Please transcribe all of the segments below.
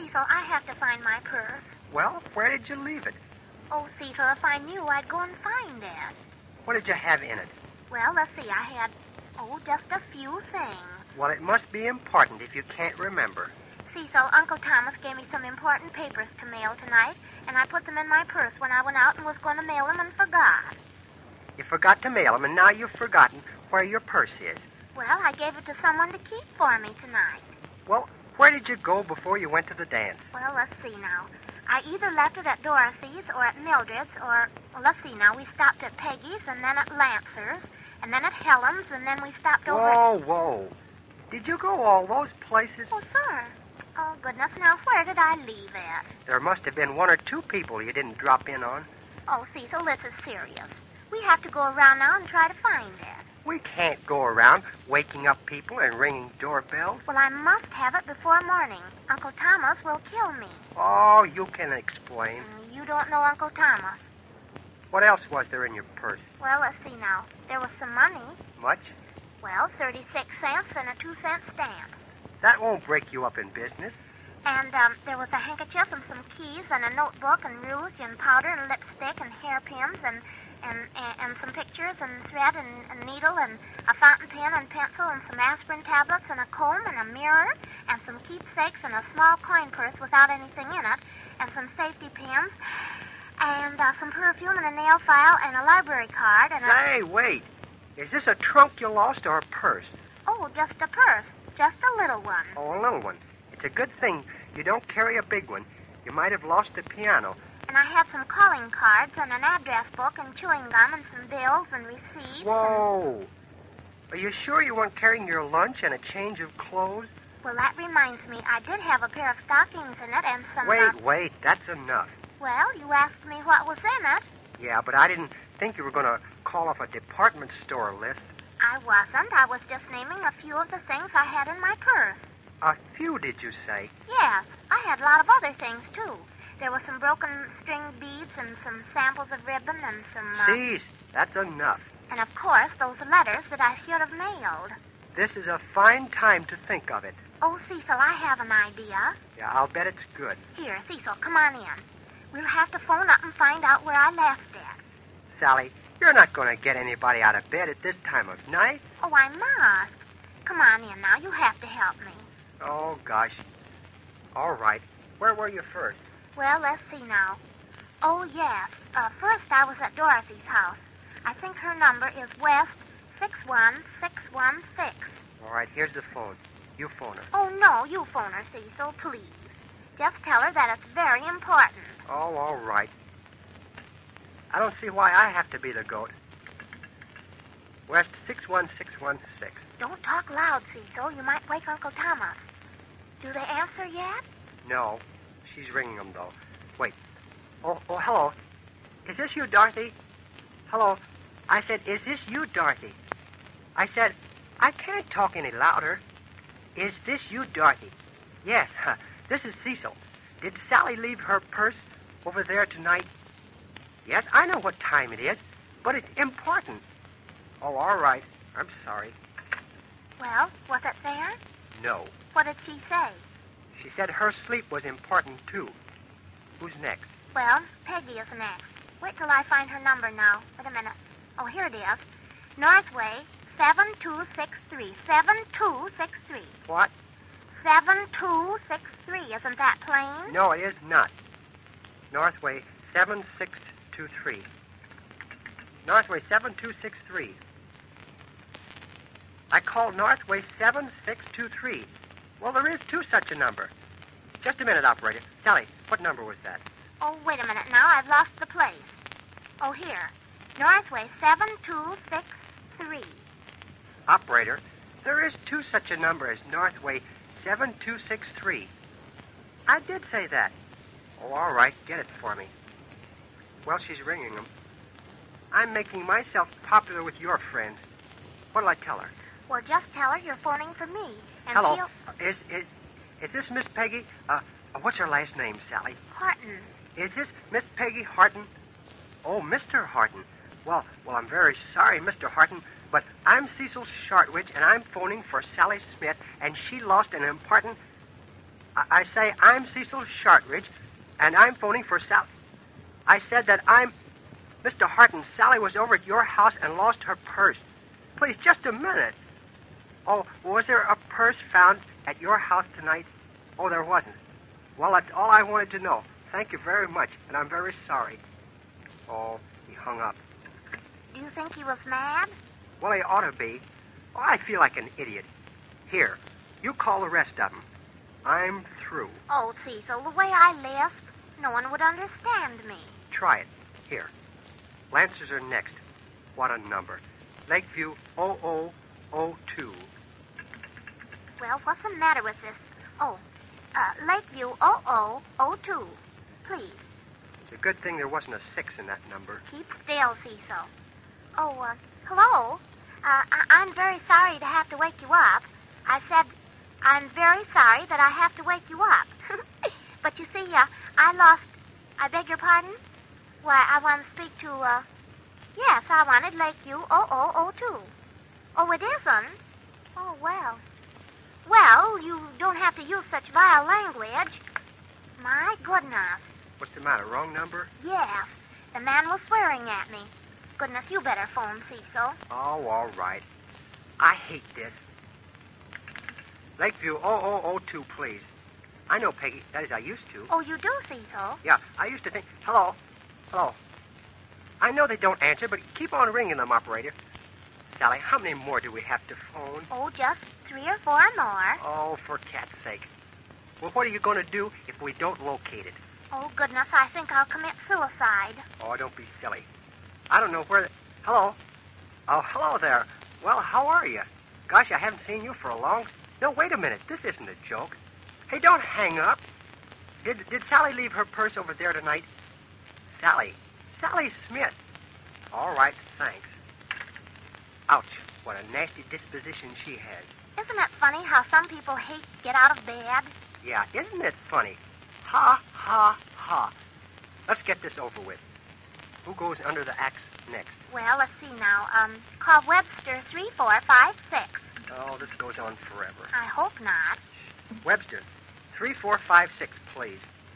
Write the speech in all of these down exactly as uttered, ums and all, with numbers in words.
Cecil, I have to find my purse. Well, where did you leave it? Oh, Cecil, if I knew, I'd go and find it. What did you have in it? Well, let's see. I had, oh, just a few things. Well, it must be important if you can't remember. Cecil, Uncle Thomas gave me some important papers to mail tonight, and I put them in my purse when I went out and was going to mail them and forgot. You forgot to mail them, and now you've forgotten where your purse is. Well, I gave it to someone to keep for me tonight. Well, where did you go before you went to the dance? Well, let's see now. I either left it at Dorothy's or at Mildred's or, well, let's see now. We stopped at Peggy's and then at Lancer's and then at Helen's and then we stopped over Whoa, at... whoa. Did you go all those places? Oh, sir. Oh, goodness. Now, where did I leave it? There must have been one or two people you didn't drop in on. Oh, Cecil, this is serious. We have to go around now and try to find it. We can't go around waking up people and ringing doorbells. Well, I must have it before morning. Uncle Thomas will kill me. Oh, you can explain. Mm, You don't know Uncle Thomas. What else was there in your purse? Well, let's see now. There was some money. Much? Well, thirty-six cents and a two-cent stamp. That won't break you up in business. And um, there was a handkerchief and some keys and a notebook and rouge and powder and lipstick and hairpins and and, and, and some pictures and thread and a needle and a fountain pen and pencil and some aspirin tablets and a comb and a mirror and some keepsakes and a small coin purse without anything in it and some safety pins and uh, some perfume and a nail file and a library card and a... Say, wait. Is this a trunk you lost or a purse? Oh, just a purse. Just a little one. Oh, a little one. It's a good thing you don't carry a big one. You might have lost the piano. And I had some calling cards and an address book and chewing gum and some bills and receipts. Whoa. Are you sure you weren't carrying your lunch and a change of clothes? Well, that reminds me. I did have a pair of stockings in it and some... Wait, uh, wait. That's enough. Well, you asked me what was in it. Yeah, but I didn't think you were going to call off a department store list. I wasn't. I was just naming a few of the things I had in my purse. A few, did you say? Yes, I had a lot of other things, too. There were some broken string beads and some samples of ribbon and some... Uh, Cease. That's enough. And, of course, those letters that I should have mailed. This is a fine time to think of it. Oh, Cecil, I have an idea. Yeah, I'll bet it's good. Here, Cecil, come on in. We'll have to phone up and find out where I left it. Sally, you're not going to get anybody out of bed at this time of night. Oh, I must. Come on in now. You have to help me. Oh, gosh. All right. Where were you first? Well, let's see now. Oh, yes. Uh, first, I was at Dorothy's house. I think her number is West six one six one six. All right, here's the phone. You phone her. Oh, no, you phone her, Cecil, please. Just tell her that it's very important. Oh, all right. I don't see why I have to be the goat. West six one six one six. Don't talk loud, Cecil. You might wake Uncle Thomas. Do they answer yet? No. She's ringing them, though. Wait. Oh, oh, hello. Is this you, Dorothy? Hello. I said, is this you, Dorothy? I said, I can't talk any louder. Is this you, Dorothy? Yes, huh. This is Cecil. Did Sally leave her purse over there tonight? Yes, I know what time it is, but it's important. Oh, all right. I'm sorry. Well, was it there? No. What did she say? She said her sleep was important, too. Who's next? Well, Peggy is next. Wait till I find her number now. Wait a minute. Oh, here it is. Northway, seven two six three. seven two six three. What? seven two six three. Isn't that plain? No, it is not. Northway, seven six two three. Northway, seven two six three. I called Northway seven six two three. Well, there is, too, such a number. Just a minute, operator. Sally, what number was that? Oh, wait a minute now. I've lost the place. Oh, here. Northway, seven two six three. Operator, there is, too, such a number as Northway seven two six three. I did say that. Oh, all right. Get it for me. Well, she's ringing them. I'm making myself popular with your friends. What'll I tell her? Well, just tell her you're phoning for me. And Hello. she'll... Is, is, is this Miss Peggy? Uh, what's her last name, Sally? Horton. Is this Miss Peggy Horton? Oh, Mister Horton. Well, well, I'm very sorry, Mister Horton, but I'm Cecil Shortridge, and I'm phoning for Sally Smith, and she lost an important... I, I say I'm Cecil Shortridge, and I'm phoning for Sal. I said that I'm... Mister Horton, Sally was over at your house and lost her purse. Please, just a minute. Oh, was there a purse found at your house tonight? Oh, there wasn't. Well, that's all I wanted to know. Thank you very much, and I'm very sorry. Oh, he hung up. Do you think he was mad? Well, he ought to be. Oh, I feel like an idiot. Here, you call the rest of them. I'm through. Oh, Cecil, the way I lisped, no one would understand me. Try it. Here. Lancers are next. What a number. Lakeview oh oh oh two. Well, what's the matter with this? Oh, uh, Lakeview oh oh oh two. Please. It's a good thing there wasn't a six in that number. Keep still, Cecil. Oh, uh, hello? Uh, I- I'm very sorry to have to wake you up. I said, I'm very sorry that I have to wake you up. But you see, uh, I lost... I beg your pardon? Why, I want to speak to, uh... Yes, I wanted Lakeview oh oh oh two. Oh, it isn't? Oh, well. Well, you don't have to use such vile language. My goodness. What's the matter, wrong number? Yes, the man was swearing at me. Goodness, you better phone Cecil. Oh, all right. I hate this. Lakeview oh oh oh two, please. I know, Peggy. That is, I used to. Oh, you do, Cecil? Yeah, I used to think... Hello? Hello? I know they don't answer, but keep on ringing them, operator. Sally, how many more do we have to phone? Oh, just three or four more. Oh, for cat's sake. Well, what are you going to do if we don't locate it? Oh, goodness, I think I'll commit suicide. Oh, don't be silly. I don't know where... The... Hello? Oh, hello there. Well, how are you? Gosh, I haven't seen you for a long... No, wait a minute. This isn't a joke. Hey, don't hang up. Did, did Sally leave her purse over there tonight? Sally. Sally Smith. All right, thanks. Ouch. What a nasty disposition she has. Isn't it funny how some people hate to get out of bed? Yeah, isn't it funny? Ha, ha, ha. Let's get this over with. Who goes under the axe next? Well, let's see now. Um, call Webster three four five six. Oh, this goes on forever. I hope not. Webster, three four five six, please.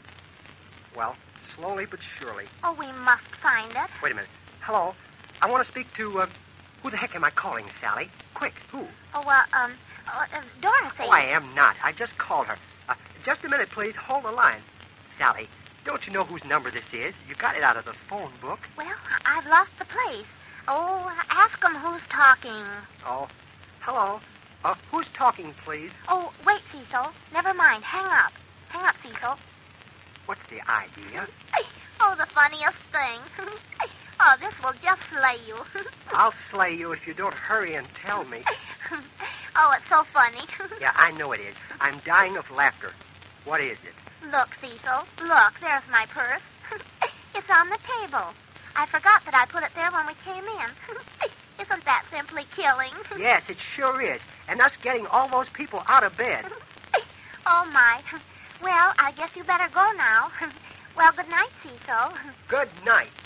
Well, slowly but surely. Oh, we must find it. Wait a minute. Hello. I want to speak to, uh, who the heck am I calling, Sally? Quick, who? Oh, uh, um, uh, uh, Dorothy. Oh, I am not. I just called her. Uh, just a minute, please. Hold the line. Sally, don't you know whose number this is? You got it out of the phone book. Well, I- I've lost the place. Oh, ask 'em who's talking. Oh, hello. Uh, who's talking, please? Oh, wait, Cecil. Never mind. Hang up. Hang up, Cecil. What's the idea? Oh, the funniest thing. Oh, this will just slay you. I'll slay you if you don't hurry and tell me. Oh, it's so funny. Yeah, I know it is. I'm dying of laughter. What is it? Look, Cecil. Look, there's my purse. It's on the table. I forgot that I put it there when we came in. Isn't that simply killing? Yes, it sure is. And us getting all those people out of bed. Oh, my. Well, I guess you better go now. Well, good night, Cecil. Good night.